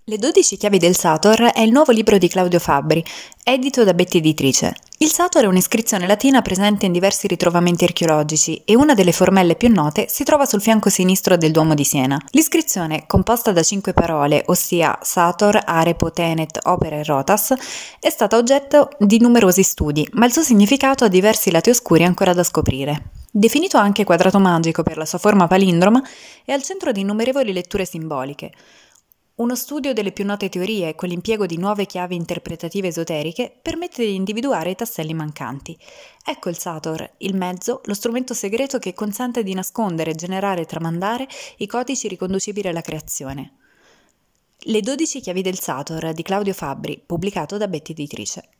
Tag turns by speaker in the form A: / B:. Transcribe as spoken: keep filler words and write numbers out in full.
A: Le dodici chiavi del Sator è il nuovo libro di Claudio Fabbri, edito da Betti Editrice. Il Sator è un'iscrizione latina presente in diversi ritrovamenti archeologici e una delle formelle più note si trova sul fianco sinistro del Duomo di Siena. L'iscrizione, composta da cinque parole, ossia Sator, Arepo, Tenet, Opera e Rotas, è stata oggetto di numerosi studi, ma il suo significato ha diversi lati oscuri ancora da scoprire. Definito anche quadrato magico per la sua forma palindroma, è al centro di innumerevoli letture simboliche. Uno studio delle più note teorie, con l'impiego di nuove chiavi interpretative esoteriche, permette di individuare i tasselli mancanti. Ecco il Sator, il mezzo, lo strumento segreto che consente di nascondere, generare e tramandare i codici riconducibili alla creazione. Le dodici chiavi del Sator di Claudio Fabbri, pubblicato da Betti Editrice.